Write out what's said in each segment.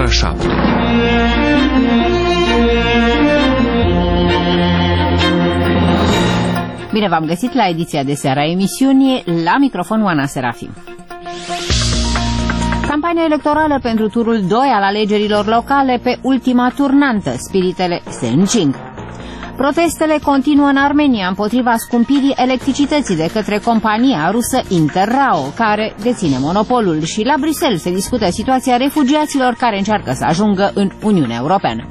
7. Bine v-am găsit la ediția de seară a emisiunii, la microfon Oana Serafim. Campania electorală pentru turul 2 al alegerilor locale pe ultima turnantă, spiritele se încing. Protestele continuă în Armenia împotriva scumpirii electricității de către compania rusă Interrao, care deține monopolul, și la Bruxelles se discută situația refugiaților care încearcă să ajungă în Uniunea Europeană.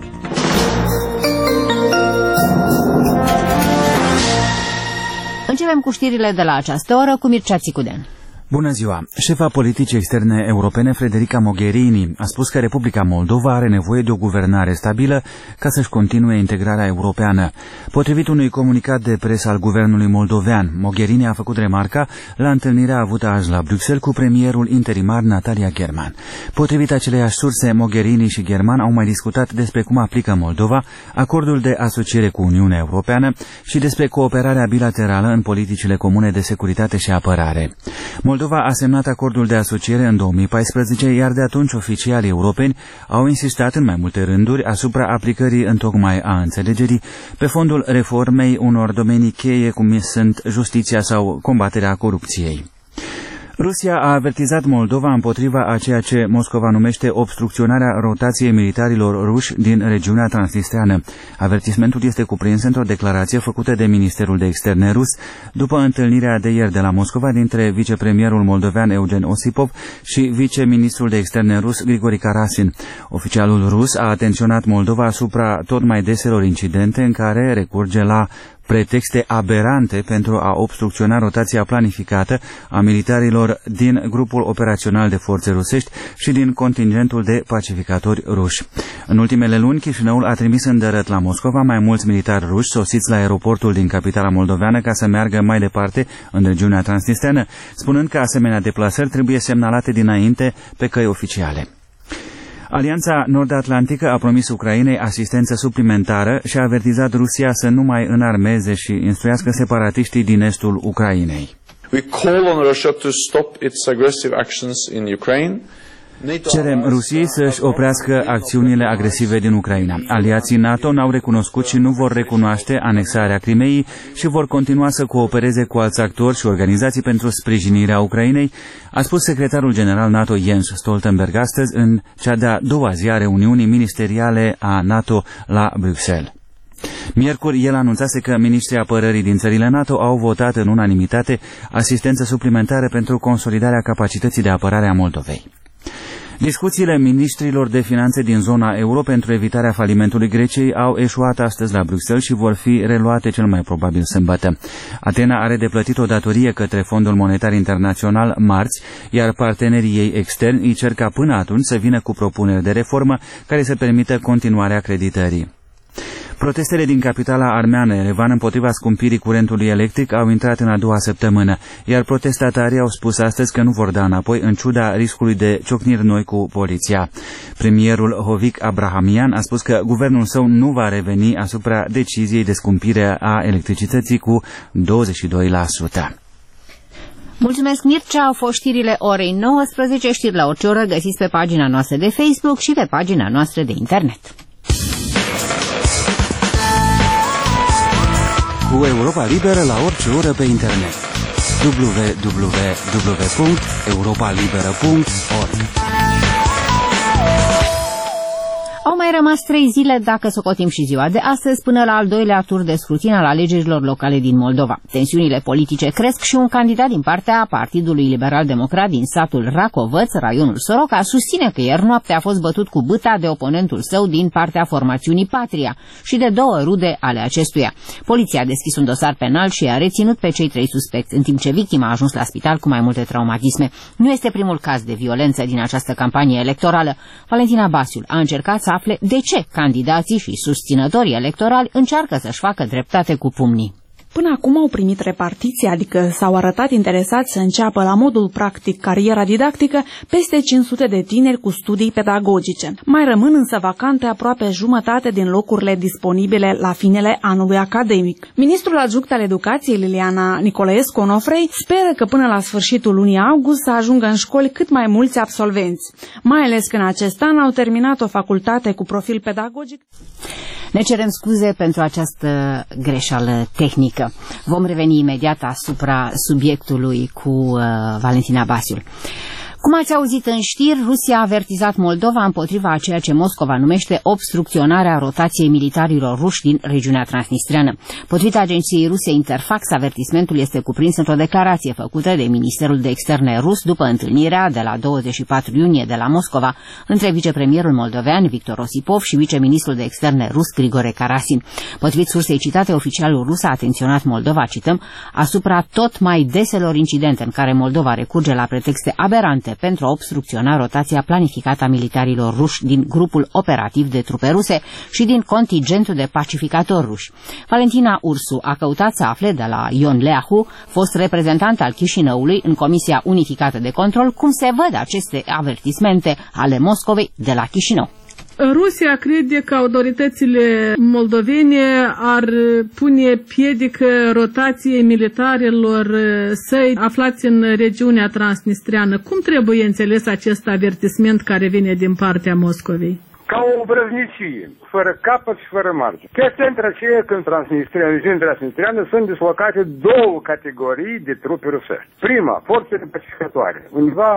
Începem cu știrile de la această oră cu Mircea Țicudean. Bună ziua! Șefa politicii externe europene, Federica Mogherini, a spus că Republica Moldova are nevoie de o guvernare stabilă ca să-și continue integrarea europeană. Potrivit unui comunicat de presă al guvernului moldovean, Mogherini a făcut remarca la întâlnirea avută azi la Bruxelles cu premierul interimar Natalia German. Potrivit aceleiași surse, Mogherini și German au mai discutat despre cum aplică Moldova acordul de asociere cu Uniunea Europeană și despre cooperarea bilaterală în politicile comune de securitate și apărare. Moldova a semnat acordul de asociere în 2014, iar de atunci oficialii europeni au insistat în mai multe rânduri asupra aplicării întocmai a înțelegerii pe fondul reformei unor domenii cheie cum sunt justiția sau combaterea corupției. Rusia a avertizat Moldova împotriva a ceea ce Moscova numește obstrucționarea rotației militarilor ruși din regiunea transnistreană. Avertismentul este cuprins într-o declarație făcută de Ministerul de Externe rus după întâlnirea de ieri de la Moscova dintre vicepremierul moldovean Eugen Osipov și viceministrul de Externe rus Grigori Karasin. Oficialul rus a atenționat Moldova asupra tot mai deselor incidente în care recurge la pretexte aberante pentru a obstrucționa rotația planificată a militarilor din grupul operațional de forțe rusești și din contingentul de pacificatori ruși. În ultimele luni, Chișinăul a trimis îndărăt la Moscova mai mulți militari ruși sosiți la aeroportul din capitala moldoveană ca să meargă mai departe în regiunea transnistreană, spunând că asemenea deplasări trebuie semnalate dinainte pe căi oficiale. Alianța Nord-Atlantică a promis Ucrainei asistență suplimentară și a avertizat Rusia să nu mai înarmeze și instruiască separatiștii din estul Ucrainei. We call on Russia to stop its aggressive actions in Ukraine. Cerem Rusiei să-și oprească acțiunile agresive din Ucraina. Aliații NATO n-au recunoscut și nu vor recunoaște anexarea Crimeii și vor continua să coopereze cu alți actori și organizații pentru sprijinirea Ucrainei, a spus secretarul general NATO Jens Stoltenberg astăzi în cea de-a doua zi a reuniunii ministeriale a NATO la Bruxelles. Miercuri, el anunțase că ministrii apărării din țările NATO au votat în unanimitate asistență suplimentară pentru consolidarea capacității de apărare a Moldovei. Discuțiile ministrilor de finanțe din zona euro pentru evitarea falimentului Greciei au eșuat astăzi la Bruxelles și vor fi reluate cel mai probabil sâmbătă. Atena are de plătit o datorie către Fondul Monetar Internațional marți, iar partenerii ei externi îi cer ca până atunci să vină cu propuneri de reformă care să permită continuarea creditării. Protestele din capitala armeană, Erevan, împotriva scumpirii curentului electric au intrat în a doua săptămână, iar protestatarii au spus astăzi că nu vor da înapoi în ciuda riscului de ciocniri noi cu poliția. Premierul Hovik Abrahamian a spus că guvernul său nu va reveni asupra deciziei de scumpire a electricității cu 22%. Mulțumesc, Mircea. Au fost știrile orei 19, știri la orice oră găsiți pe pagina noastră de Facebook și pe pagina noastră de internet. Cu Europa Liberă la orice oră pe internet. www.europalibera.org. Au mai rămas 3 zile dacă socotim și ziua de astăzi până la al doilea tur de scrutin al alegerilor locale din Moldova. Tensiunile politice cresc și un candidat din partea Partidului Liberal-Democrat din satul Racovăț, raionul Soroca, susține că ieri noapte a fost bătut cu bâta de oponentul său din partea formațiunii Patria și de 2 rude ale acestuia. Poliția a deschis un dosar penal și a reținut pe cei 3 suspecți, în timp ce victima a ajuns la spital cu mai multe traumatisme. Nu este primul caz de violență din această campanie electorală. Valentina Basiul a încercat să afle de ce candidații și susținătorii electorali încearcă să-și facă dreptate cu pumnii. Până acum au primit repartiție, adică s-au arătat interesați să înceapă la modul practic cariera didactică peste 500 de tineri cu studii pedagogice. Mai rămân însă vacante aproape jumătate din locurile disponibile la finele anului academic. Ministrul adjunct al Educației, Liliana Nicolaescu Onofrei, speră că până la sfârșitul lunii august să ajungă în școli cât mai mulți absolvenți, mai ales că în acest an au terminat o facultate cu profil pedagogic. Ne cerem scuze pentru această greșeală tehnică. Vom reveni imediat asupra subiectului cu Valentina Basiul. Cum ați auzit în știri, Rusia a avertizat Moldova împotriva a ceea ce Moscova numește obstrucționarea rotației militarilor ruși din regiunea transnistreană. Potrivit agenției ruse Interfax, avertismentul este cuprins într-o declarație făcută de Ministerul de Externe rus după întâlnirea de la 24 iunie de la Moscova între vicepremierul moldovean Victor Osipov și viceministrul de Externe rus Grigore Karasin. Potrivit sursei citate, oficialul rus a atenționat Moldova, cităm, asupra tot mai deselor incidente în care Moldova recurge la pretexte aberante pentru a obstrucționa rotația planificată a militarilor ruși din grupul operativ de trupe ruse și din contingentul de pacificatori ruși. Valentina Ursu a căutat să afle de la Ion Leahu, fost reprezentant al Chișinăului în Comisia Unificată de Control, cum se văd aceste avertismente ale Moscovei de la Chișinău. Rusia crede că autoritățile moldovene ar pune piedică rotației militarilor săi aflați în regiunea transnistreană. Cum trebuie înțeles acest avertisment care vine din partea Moscovei? Ca o obrăznicie, fără capăt și fără margine. Chestia între aceea că în regiunea transnistreană sunt dislocate două categorii de trupe rusești. Prima, forțele pacificatoare, undeva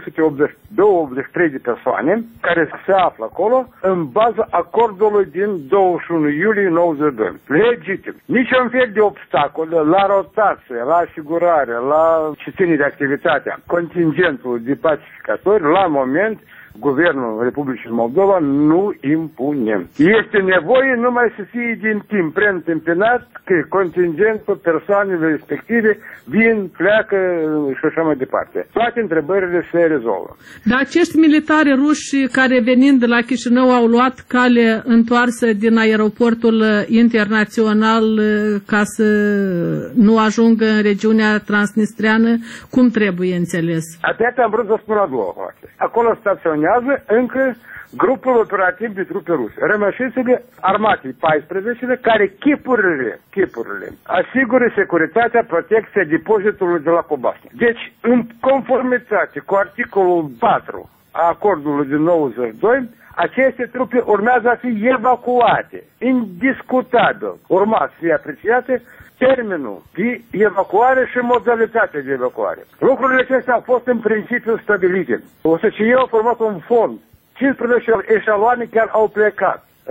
383 de persoane care se află acolo în baza acordului din 21 iulie 92. Legitim. Niciun fel de obstacol la rotație, la asigurare, la ce ține de activitatea contingentului de pacificatori, la moment Guvernul Republicii Moldova nu impune. Este nevoie numai să fie din timp preîntâmpinat că contingentul persoanelor respective vin, pleacă și așa mai departe. Toate întrebările se rezolvă. Dar acești militari ruși care venind de la Chișinău au luat cale întoarsă din aeroportul internațional ca să nu ajungă în regiunea transnistreană, cum trebuie înțeles? Atât am vrut să spun la două fațe. Acolo staționează încă grupul operativ de trupe ruse, rămășițele armatei 14 care chipurile asigură securitatea, protecția depozitului de la Cobasne. Deci, în conformitate cu articolul 4 a acordului din 92, aceste trupe urmează a fi evacuate, indiscutabil, urma să fie apreciate termenul de evacuare și modalitatea de evacuare. Lucrurile acestea au fost în principiu stabilite. OSCE a format un fond. 15 eșaloane chiar au plecat. În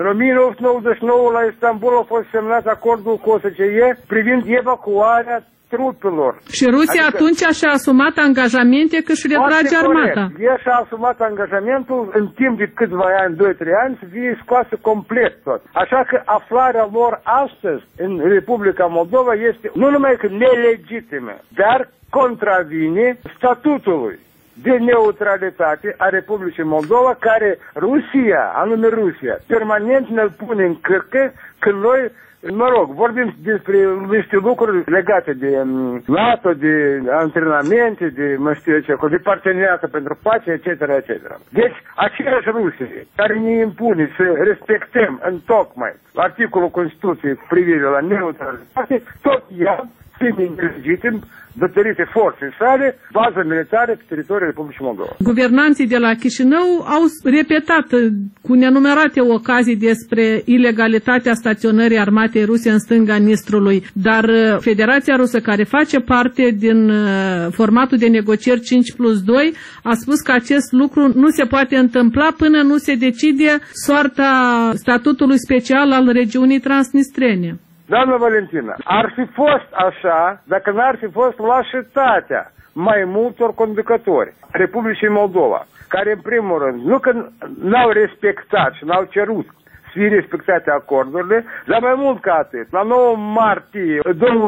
1999 la Istanbul a fost semnat acordul cu OSCE privind evacuarea trupelor. Și Rusia atunci și-a asumat angajamente că își retrage armata. Ea și-a asumat angajamentul în timp de câțiva ani, 2-3 ani, să fie scoasă complet tot. Așa că aflarea lor astăzi în Republica Moldova este nu numai că nelegitimă, dar contravine statutului de neutralitate a Republicii Moldova, care Rusia, anume Rusia, permanent ne-l pune în cărcă când noi, mă rog, vorbim despre niște lucruri legate de NATO, de antrenamente, de, mă știu eu ce, de parteneriată pentru pace, etc., etc. Deci, aceeași Rusie care ne impune să respectăm întocmai articolul Constituției cu privire la neutralitate, tot ea, fiind legitim, datorită forței sale, bază militară pe teritoriul Republicii Moldova. Guvernanții de la Chișinău au repetat cu nenumerate ocazii despre ilegalitatea staționării armatei ruse în stânga Nistrului, dar Federația Rusă, care face parte din formatul de negocieri 5+2, a spus că acest lucru nu se poate întâmpla până nu se decide soarta statutului special al regiunii transnistrene. Doamna Valentina, ar fi fost așa dacă n-ar fi fost lașitatea mai multor conducători Republicii Moldova, care în primul rând nu că n-au respectat și n-au cerut să fie respectate acordurile, dar mai mult ca atât, la 9 martie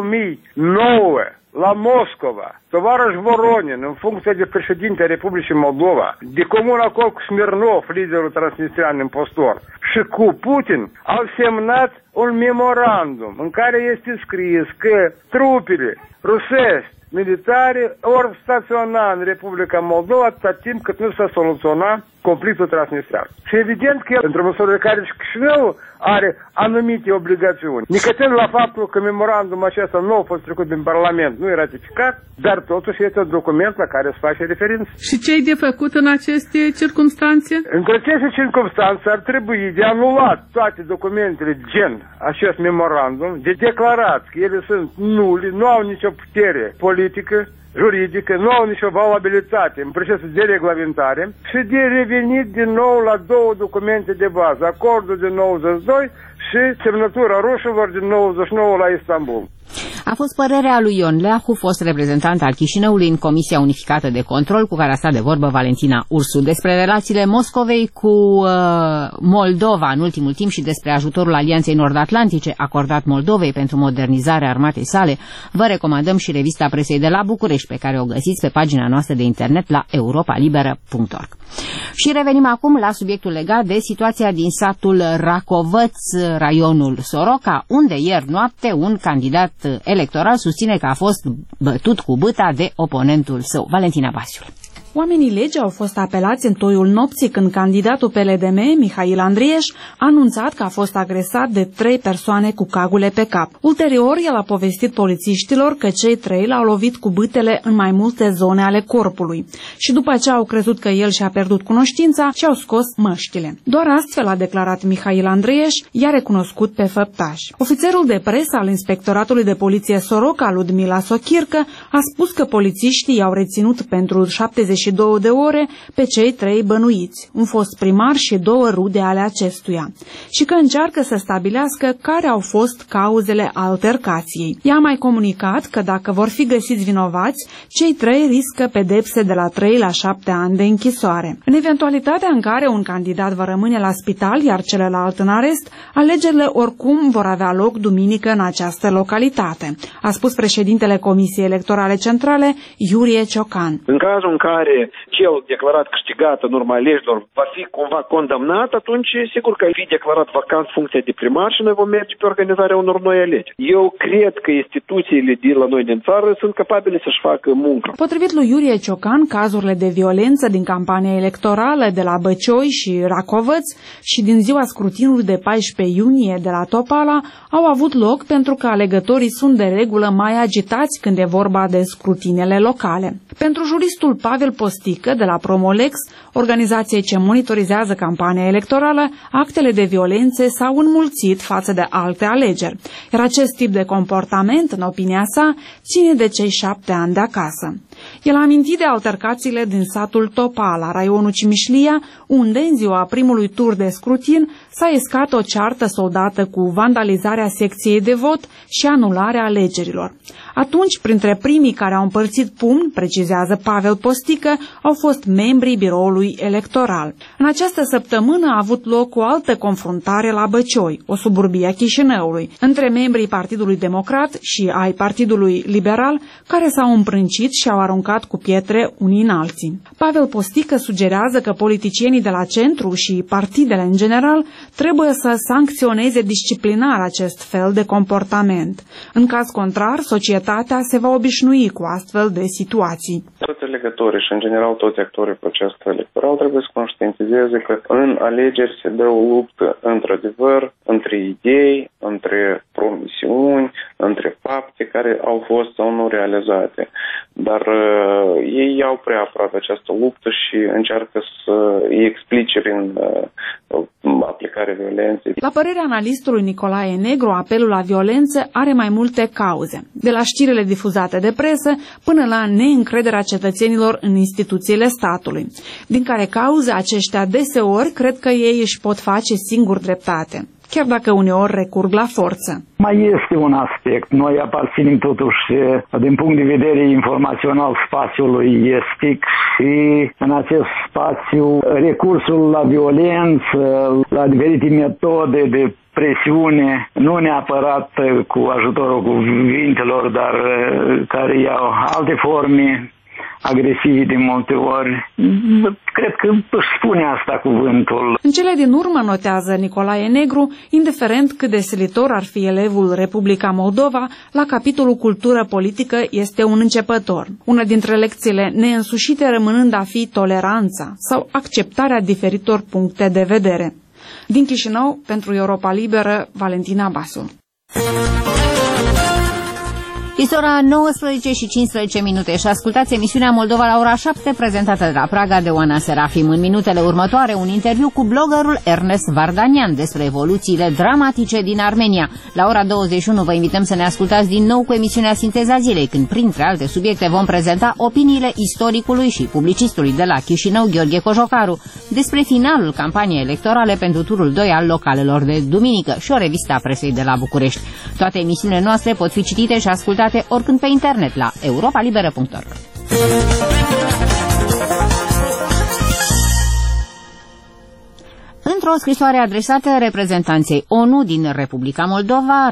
2009, la Moscova, tovarăș Voronin, în funcție de președinte Republicii Moldova, de comun acord cu Smirnov, liderul transnistrian impostor, și cu Putin, au semnat un memorandum în care este scris că trupele rusești militare ori staționa în Republica Moldova atâta timp cât nu s-a soluționat conflictul transnistrian. Și evident că el, într-o măsură de care și Chișinău are anumite obligațiuni. Nicătând la faptul că memorandumul acesta nu a fost trecut din Parlament, nu e ratificat, dar totuși este un document la care se face referință. Și ce-i de făcut în aceste circunstanțe? În aceste circunstanțe ar trebui de anulat toate documentele gen acest memorandum, de declarat că ele sunt nuli, nu au nicio putere politică, juridică, nu au nicio valabilitate în procesul de reglementare și de revenit din nou la două documente de bază, acordul din 92 și semnătura rușilor din 99 la Istanbul. A fost părerea lui Ion Leahu, fost reprezentant al Chișinăului în Comisia Unificată de Control, cu care a stat de vorbă Valentina Ursu. Despre relațiile Moscovei cu Moldova în ultimul timp și despre ajutorul Alianței Nord-Atlantice acordat Moldovei pentru modernizarea armatei sale, vă recomandăm și revista presei de la București, pe care o găsiți pe pagina noastră de internet la europalibera.org. Și revenim acum la subiectul legat de situația din satul Racovăț, raionul Soroca, unde ieri noapte un candidat electoral susține că a fost bătut cu bâta de oponentul său. Valentina Basiul. Oamenii legii au fost apelați în toiul nopții când candidatul PLDM, Mihail Andrieș, a anunțat că a fost agresat de 3 persoane cu cagule pe cap. Ulterior, el a povestit polițiștilor că cei 3 l-au lovit cu bâtele în mai multe zone ale corpului. Și după ce au crezut că el și-a pierdut cunoștința, și-au scos măștile. Doar astfel a declarat Mihail Andrieș, i-a recunoscut pe făptaș. Ofițerul de presă al Inspectoratului de Poliție Soroca, Ludmila Sochircă, a spus că polițiștii i-au reținut pentru 72 de ore pe cei 3 bănuiți, un fost primar și 2 rude ale acestuia, și că încearcă să stabilească care au fost cauzele altercației. Ea a mai comunicat că dacă vor fi găsiți vinovați, cei 3 riscă pedepse de la 3 la 7 ani de închisoare. În eventualitatea în care un candidat va rămâne la spital, iar celălalt în arest, alegerile oricum vor avea loc duminică în această localitate, a spus președintele Comisiei Electorale Centrale, Iurie Ciocan. În cazul în care cel declarat câștigat în urma alegerilor va fi cumva condamnat, atunci sigur că fi declarat vacant funcția de primar și noi vom merge pe organizarea unor noi alegeri. Eu cred că instituțiile de la noi din țară sunt capabile să-și facă munca. Potrivit lui Iurie Ciocan, cazurile de violență din campania electorală de la Băcioi și Racovăț și din ziua scrutinului de 14 iunie de la Topala au avut loc pentru că alegătorii sunt de regulă mai agitați când e vorba de scrutinele locale. Pentru juristul Pavel Postică de la Promolex, organizație ce monitorizează campania electorală, actele de violențe s-au înmulțit față de alte alegeri, iar acest tip de comportament, în opinia sa, ține de cei 7 ani de acasă. El a amintit de altercațiile din satul Topala, raionul Cimișlia, unde, în ziua primului tur de scrutin, s-a escat o ceartă soldată cu vandalizarea secției de vot și anularea alegerilor. Atunci, printre primii care au împărțit pumni, precizează Pavel Postică, au fost membrii biroului electoral. În această săptămână a avut loc o altă confruntare la Băcioi, o suburbie a Chișinăului, între membrii Partidului Democrat și ai Partidului Liberal, care s-au împrâncit și au aruncat cu pietre unii în alții. Pavel Postică sugerează că politicienii de la centru și partidele în general trebuie să sancționeze disciplinar acest fel de comportament. În caz contrar, societatea se va obișnui cu astfel de situații. Toți alegătorii și, în general, toți actorii procesului electoral trebuie să conștientizeze că în alegeri se dă o luptă, într-adevăr, între idei, între promisiuni, între fapte care au fost sau nu realizate. Dar ei iau prea aproape această luptă și încearcă să îi explice prin aplicarea violenței. La părerea analistului Nicolae Negru, apelul la violență are mai multe cauze, de la știrile difuzate de presă până la neîncrederea cetățenilor în instituțiile statului, din care cauze aceștia deseori cred că ei își pot face singuri dreptate. chiar dacă uneori recurg la forță. Mai este un aspect. Noi aparținem totuși, din punct de vedere informațional, spațiului estic și în acest spațiu recursul la violență, la diferite metode de presiune, nu neapărat cu ajutorul cuvintelor, dar care iau alte forme agresive de multe ori. Cred că își spune asta cuvântul. În cele din urmă, notează Nicolae Negru, indiferent cât de silitor ar fi elevul Republica Moldova, la capitolul cultură politică este un începător. Una dintre lecțiile neînsușite rămânând a fi toleranța sau acceptarea diferitor puncte de vedere. Din Chișinău, pentru Europa Liberă, Valentina Basu. Este ora 19 și 15 minute și ascultați emisiunea Moldova la ora 7, prezentată de la Praga de Oana Serafim. În minutele următoare, un interviu cu bloggerul Ernest Vardanian despre evoluțiile dramatice din Armenia. La ora 21 vă invităm să ne ascultați din nou cu emisiunea Sinteza Zilei, când, printre alte subiecte, vom prezenta opiniile istoricului și publicistului de la Chișinău, Gheorghe Cojocaru, despre finalul campaniei electorale pentru turul 2 al localelor de duminică și o revistă a presei de la București. Toate emisiunile noastre pot fi citite și ascultate oricând pe internet la europalibera.org. Într-o scrisoare adresată reprezentanței ONU din Republica Moldova,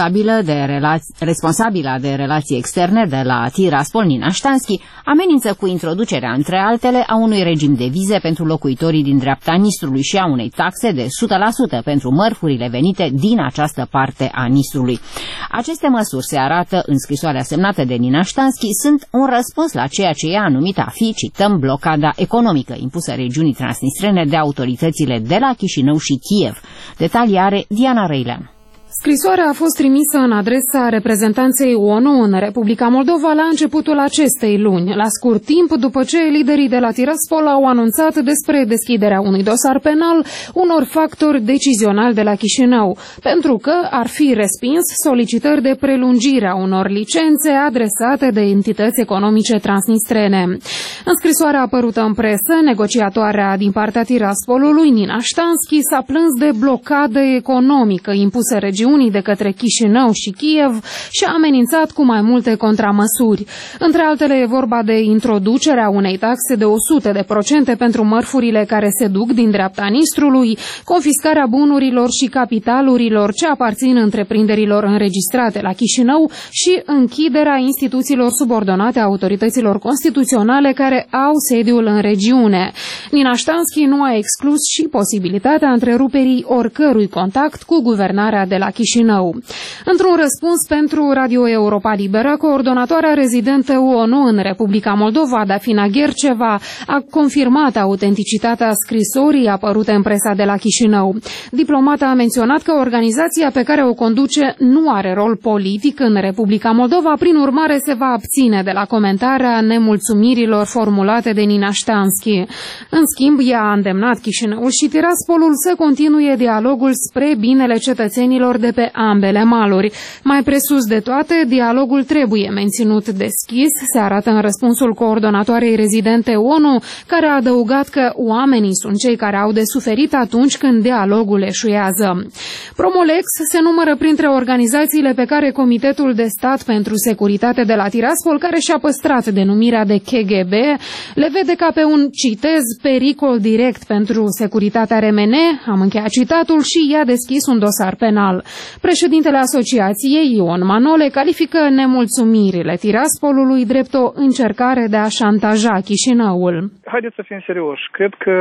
responsabilă de relații externe de la Tiraspol, Nina Ștanski, amenință cu introducerea, între altele, a unui regim de vize pentru locuitorii din dreapta Nistrului și a unei taxe de 100% pentru mărfurile venite din această parte a Nistrului. Aceste măsuri, se arată în scrisoarea semnată de Nina Ștanski, sunt un răspuns la ceea ce ea a numit a fi, cităm, blocada economică impusă regiunii transnistrene de autoritățile de la Chișinău și Kiev. Detalii are Diana Răilean. Scrisoarea a fost trimisă în adresa reprezentanței ONU în Republica Moldova la începutul acestei luni, la scurt timp după ce liderii de la Tiraspol au anunțat despre deschiderea unui dosar penal unor factori decizionali de la Chișinău, pentru că ar fi respins solicitări de prelungire a unor licențe adresate de entități economice transnistrene. În scrisoarea apărută în presă, negociatoarea din partea Tiraspolului, Nina Ștanski, s-a plâns de blocadă economică impusă regiunii de către Chișinău și Kiev și a amenințat cu mai multe contramăsuri. Între altele e vorba de introducerea unei taxe de 100% pentru mărfurile care se duc din dreapta Nistrului, confiscarea bunurilor și capitalurilor ce aparțin întreprinderilor înregistrate la Chișinău și închiderea instituțiilor subordonate autorităților constituționale care au sediul în regiune. Nina Ștanski nu a exclus și posibilitatea întreruperii oricărui contact cu guvernarea de la Chișinău. Într-un răspuns pentru Radio Europa Liberă, coordonatoarea rezidentă ONU în Republica Moldova, Dafina Gherceva, a confirmat autenticitatea scrisorii apărute în presa de la Chișinău. Diplomata a menționat că organizația pe care o conduce nu are rol politic în Republica Moldova, prin urmare se va abține de la comentarea nemulțumirilor formulate de Nina Ștanski. În schimb, ea a îndemnat Chișinăul și Tiraspolul să continue dialogul spre binele cetățenilor de pe ambele maluri. Mai presus de toate, dialogul trebuie menținut deschis, se arată în răspunsul coordonatoarei rezidente ONU, care a adăugat că oamenii sunt cei care au de suferit atunci când dialogul eșuează. Promolex se numără printre organizațiile pe care Comitetul de Stat pentru Securitate de la Tiraspol, care și-a păstrat denumirea de KGB, le vede ca pe un, citez, pericol direct pentru securitatea RMN, am încheiat citatul, și i-a deschis un dosar penal. Președintele asociației, Ion Manole, califică nemulțumirile Tiraspolului drept o încercare de a șantaja Chișinăul. Haideți să fim serioși. Cred că,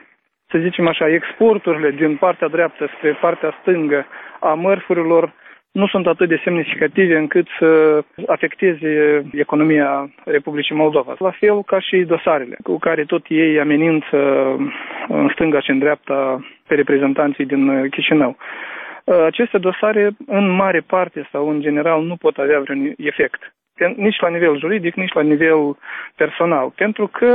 să zicem așa, exporturile din partea dreaptă spre partea stângă a mărfurilor nu sunt atât de semnificative încât să afecteze economia Republicii Moldova. La fel ca și dosarele cu care tot ei amenință în stânga și în dreapta pe reprezentanții din Chișinău. Aceste dosare, în mare parte sau în general, nu pot avea vreun efect, nici la nivel juridic, nici la nivel personal, pentru că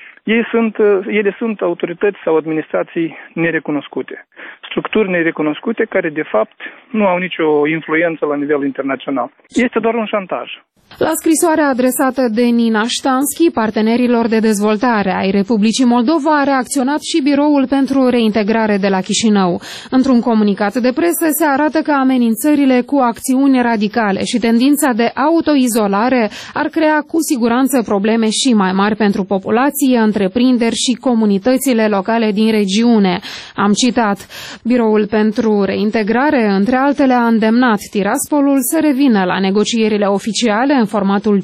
ele sunt autorități sau administrații nerecunoscute, structuri nerecunoscute care, de fapt, nu au nicio influență la nivel internațional. Este doar un șantaj. La scrisoarea adresată de Nina Ștanski, partenerilor de dezvoltare ai Republicii Moldova, a reacționat și Biroul pentru Reintegrare de la Chișinău. Într-un comunicat de presă se arată că amenințările cu acțiuni radicale și tendința de autoizolare ar crea cu siguranță probleme și mai mari pentru populație, întreprinderi și comunitățile locale din regiune. Am citat. Biroul pentru Reintegrare, între altele, a îndemnat Tiraspolul să revină la negocierile oficiale în formatul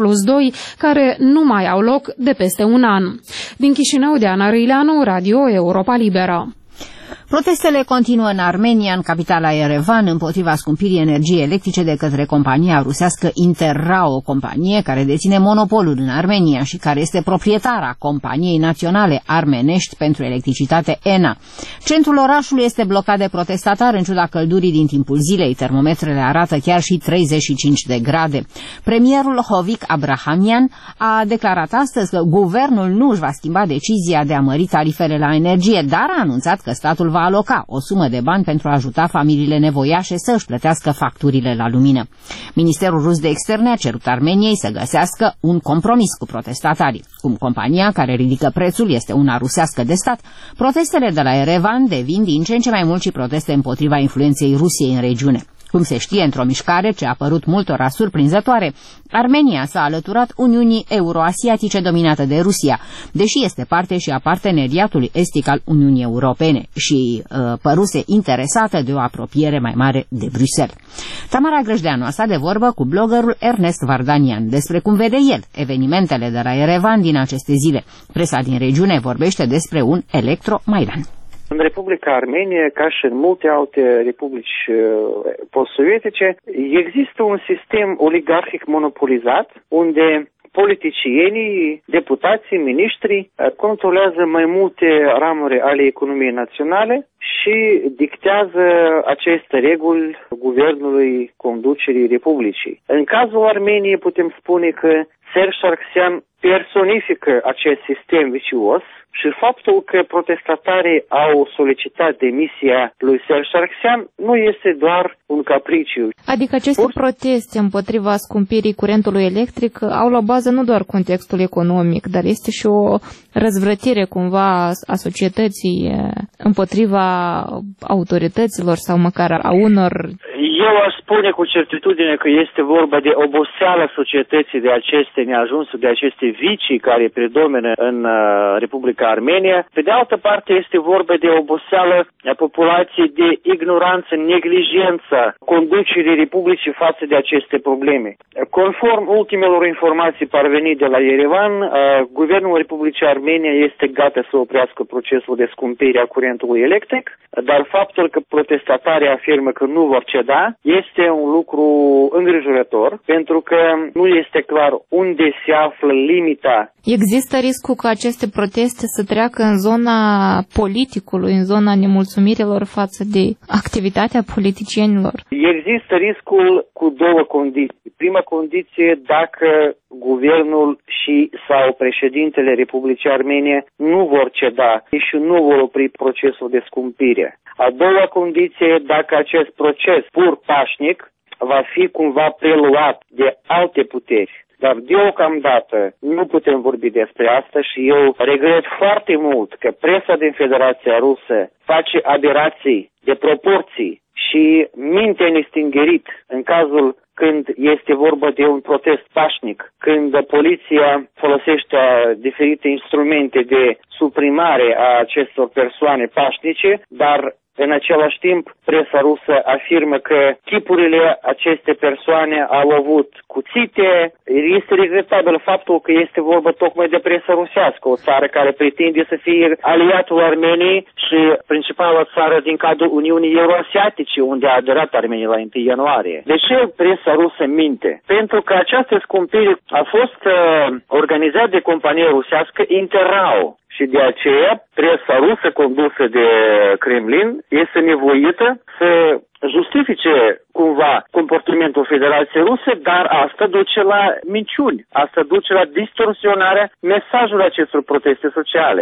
5+2, care nu mai au loc de peste un an. Din Chișinău, Diana Răileanu, Radio Europa Liberă. Protestele continuă în Armenia, în capitala Yerevan, împotriva scumpirii energiei electrice de către compania rusească Interra, o companie care deține monopolul în Armenia și care este proprietara companiei naționale armenești pentru electricitate ENA. Centrul orașului este blocat de protestatari în ciuda căldurii din timpul zilei. Termometrele arată chiar și 35 de grade. Premierul Hovik Abrahamian a declarat astăzi că guvernul nu își va schimba decizia de a mări tarifele la energie, dar a anunțat că statul va aloca o sumă de bani pentru a ajuta familiile nevoiașe să își plătească facturile la lumină. Ministerul rus de externe a cerut Armeniei să găsească un compromis cu protestatarii. Cum compania care ridică prețul este una rusească de stat, protestele de la Yerevan devin din ce în ce mai mult și proteste împotriva influenței Rusiei în regiune. Cum se știe, într-o mișcare ce a părut multora surprinzătoare, Armenia s-a alăturat Uniunii Euroasiatice dominată de Rusia, deși este parte și a parteneriatului estic al Uniunii Europene și păruse interesată de o apropiere mai mare de Bruxelles. Tamara Grăjdeanu a stat de vorbă cu bloggerul Ernest Vardanian despre cum vede el evenimentele de la Yerevan din aceste zile. Presa din regiune vorbește despre un Electro-Maidan. În Republica Armenie, ca și în multe alte republici post-sovietice, există un sistem oligarhic monopolizat, unde politicienii, deputații, miniștrii controlează mai multe ramuri ale economiei naționale și dictează aceste reguli guvernului conducerii Republicii. În cazul Armeniei putem spune că Serge Sargsyan personifică acest sistem vicios și faptul că protestatarii au solicitat demisia lui Serge Sargsyan nu este doar un capriciu. Adică aceste proteste împotriva scumpirii curentului electric au la bază nu doar contextul economic, dar este și o răzvrătire cumva a societății împotriva autorităților sau măcar a unor... Eu aș spune cu certitudine că este vorba de oboseala societății, de aceste neajunsuri, de aceste vicii care predomină în Republica Armenia. Pe de altă parte este vorba de oboseală a populației, de ignoranță, neglijență conducerii Republicii față de aceste probleme. Conform ultimelor informații parvenite de la Yerevan, Guvernul Republicii Armenia este gata să oprească procesul de scumpire a curentului electric, dar faptul că protestatarii afirmă că nu vor ceda este un lucru îngrijorător, pentru că nu este clar unde se află limita. Există riscul ca aceste proteste să treacă în zona politicului, în zona nemulțumirilor față de activitatea politicienilor? Există riscul cu două condiții. Prima condiție, dacă guvernul sau președintele Republicii Armenie nu vor ceda și nu vor opri procesul de scumpire. A doua condiție, dacă acest proces pur pașnic va fi cumva preluat de alte puteri. Dar deocamdată nu putem vorbi despre asta și eu regret foarte mult că presa din Federația Rusă face aberații de proporții și minte nestingerit în cazul când este vorba de un protest pașnic, când poliția folosește diferite instrumente de suprimare a acestor persoane pașnice, dar în același timp, presa rusă afirmă că chipurile aceste persoane au avut cuțite. Este regretabil faptul că este vorba tocmai de presa rusească, o țară care pretinde să fie aliatul Armeniei și principala țară din cadrul Uniunii Euroasiatice, unde a aderat Armenia la 1 ianuarie. De ce presa rusă minte? Pentru că această scumpire a fost organizată de compania rusească Interrao. Și de aceea, presa rusă condusă de Kremlin este nevoită să justifice cumva comportamentul Federației Ruse, dar asta duce la minciuni, asta duce la distorsionarea mesajului acestor proteste sociale.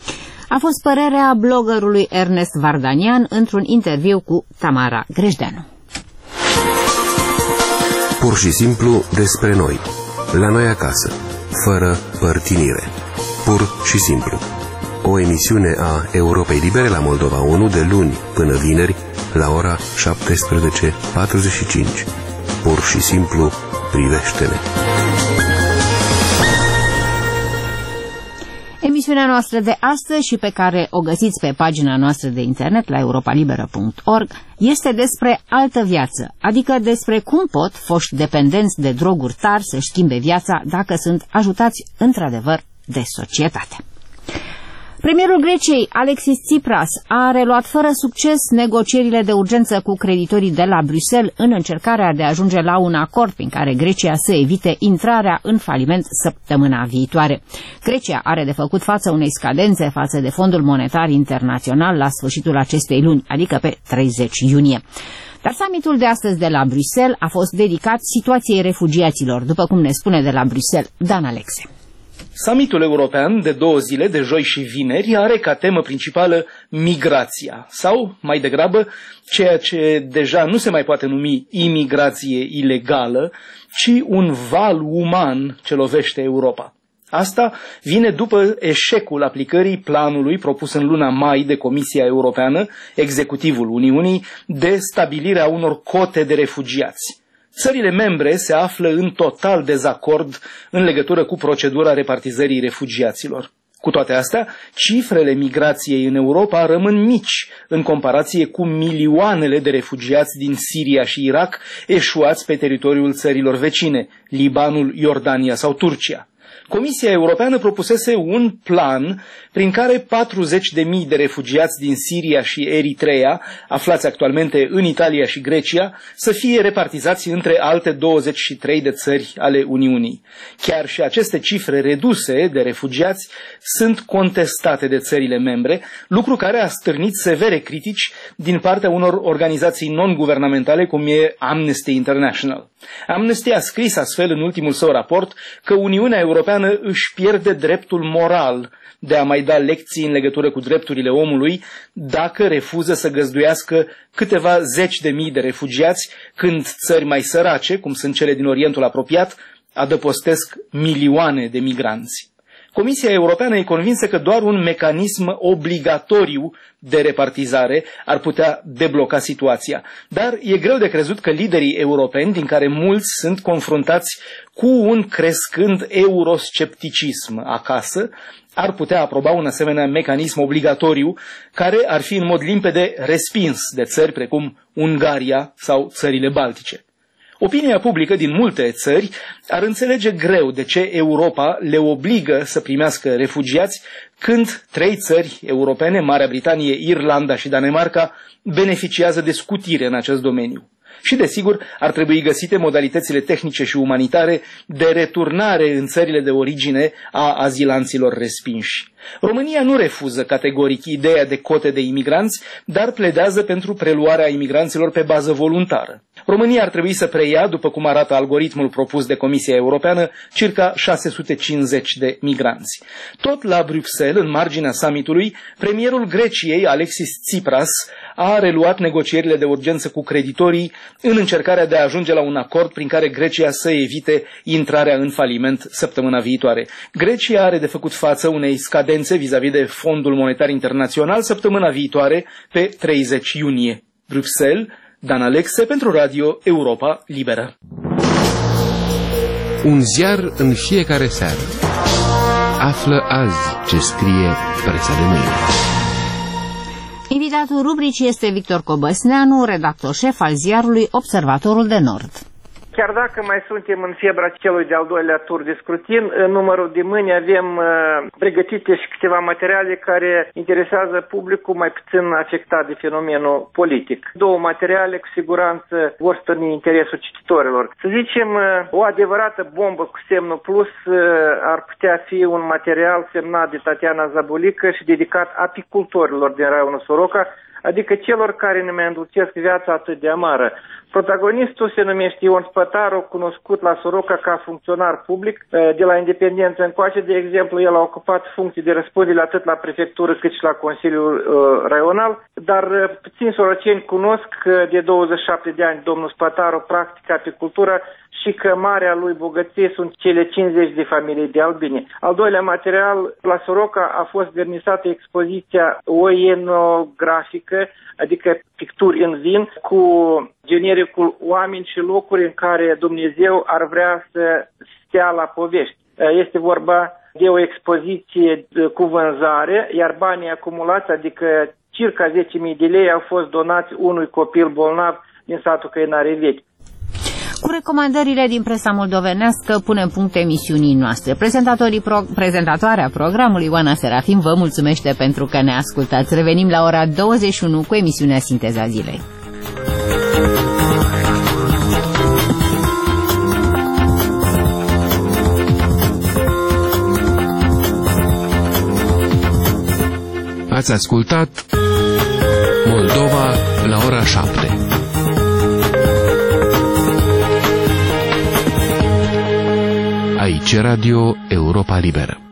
A fost părerea bloggerului Ernest Vardanian într-un interviu cu Tamara Grăjdeanu. Pur și simplu despre noi, la noi acasă, fără părtinire. Pur și simplu. O emisiune a Europei Libere la Moldova 1 de luni până vineri la ora 17:45. Pur și simplu, privește-ne. Emisiunea noastră de astăzi și pe care o găsiți pe pagina noastră de internet la europalibera.org este despre altă viață, adică despre cum pot foști dependenți de droguri tari să schimbe viața dacă sunt ajutați într-adevăr de societate. Premierul Greciei, Alexis Tsipras, a reluat fără succes negocierile de urgență cu creditorii de la Bruxelles în încercarea de a ajunge la un acord prin care Grecia să evite intrarea în faliment săptămâna viitoare. Grecia are de făcut față unei scadențe față de Fondul Monetar Internațional la sfârșitul acestei luni, adică pe 30 iunie. Dar summitul de astăzi de la Bruxelles a fost dedicat situației refugiaților, după cum ne spune de la Bruxelles Dan Alexe. Summitul european de 2 zile, de joi și vineri, are ca temă principală migrația, sau, mai degrabă, ceea ce deja nu se mai poate numi imigrație ilegală, ci un val uman ce lovește Europa. Asta vine după eșecul aplicării planului propus în luna mai de Comisia Europeană, executivul Uniunii, de stabilirea unor cote de refugiați. Țările membre se află în total dezacord în legătură cu procedura repartizării refugiaților. Cu toate astea, cifrele migrației în Europa rămân mici în comparație cu milioanele de refugiați din Siria și Irak eșuați pe teritoriul țărilor vecine, Libanul, Iordania sau Turcia. Comisia Europeană propusese un plan prin care 40.000 de refugiați din Siria și Eritreea, aflați actualmente în Italia și Grecia, să fie repartizați între alte 23 de țări ale Uniunii. Chiar și aceste cifre reduse de refugiați sunt contestate de țările membre, lucru care a stârnit severe critici din partea unor organizații non-guvernamentale cum e Amnesty International. Amnesty a scris astfel în ultimul său raport că Uniunea Europeană își pierde dreptul moral de a mai da lecții în legătură cu drepturile omului dacă refuză să găzduiască câteva zeci de mii de refugiați, când țări mai sărace, cum sunt cele din Orientul apropiat, adăpostesc milioane de migranți. Comisia Europeană e convinsă că doar un mecanism obligatoriu de repartizare ar putea debloca situația. Dar e greu de crezut că liderii europeni, din care mulți sunt confruntați cu un crescând euroscepticism acasă, ar putea aproba un asemenea mecanism obligatoriu care ar fi în mod limpede respins de țări precum Ungaria sau țările Baltice. Opinia publică din multe țări ar înțelege greu de ce Europa le obligă să primească refugiați când 3 țări europene, Marea Britanie, Irlanda și Danemarca, beneficiază de scutire în acest domeniu. Și, desigur, ar trebui găsite modalitățile tehnice și umanitare de returnare în țările de origine a azilanților respinși. România nu refuză categoric ideea de cote de imigranți, dar pledează pentru preluarea imigranților pe bază voluntară. România ar trebui să preia, după cum arată algoritmul propus de Comisia Europeană, circa 650 de migranți. Tot la Bruxelles, în marginea summitului, premierul Greciei, Alexis Tsipras, a reluat negocierile de urgență cu creditorii în încercarea de a ajunge la un acord prin care Grecia să evite intrarea în faliment săptămâna viitoare. Grecia are de făcut față unei scadențe vis-a-vis de Fondul Monetar Internațional săptămâna viitoare pe 30 iunie. Bruxelles, Dan Alexe pentru Radio Europa Liberă. Un ziar în fiecare seară. Află azi ce scrie presa de mâine. Invitatul rubricii este Victor Cobăsneanu, redactor șef al ziarului Observatorul de Nord. Chiar dacă mai suntem în febra celui de-al doilea tur de scrutin, în numărul de mâini avem pregătite și câteva materiale care interesează publicul mai puțin afectat de fenomenul politic. 2 materiale cu siguranță vor stârni interesul cititorilor. Să zicem, o adevărată bombă cu semnul plus ar putea fi un material semnat de Tatiana Zabulică și dedicat apicultorilor din raionul Soroca, adică celor care ne mai îndulcesc viața atât de amară. Protagonistul se numește Ion Spătaru, cunoscut la Soroca ca funcționar public. De la independență încoace, de exemplu, el a ocupat funcții de răspundere atât la prefectură cât și la Consiliul Raional, dar puțini soroceni cunosc că de 27 de ani domnul Spătaru practică apicultura și că marea lui bogăție sunt cele 50 de familii de albine. Al doilea material, la Soroca a fost vernisată expoziția oenografică, adică picturi în vin, cu genericul oameni și locuri în care Dumnezeu ar vrea să stea la povești. Este vorba de o expoziție cu vânzare, iar banii acumulați, adică circa 10.000 de lei, au fost donați unui copil bolnav din satul Căinare Vechi. Cu recomandările din presa moldovenească punem punct emisiunii noastre. Prezentatoarea programului, Oana Serafim, vă mulțumește pentru că ne ascultați. Revenim la ora 21 cu emisiunea Sinteza Zilei. Ați ascultat Moldova la ora 7. Aici Radio Europa Liberă.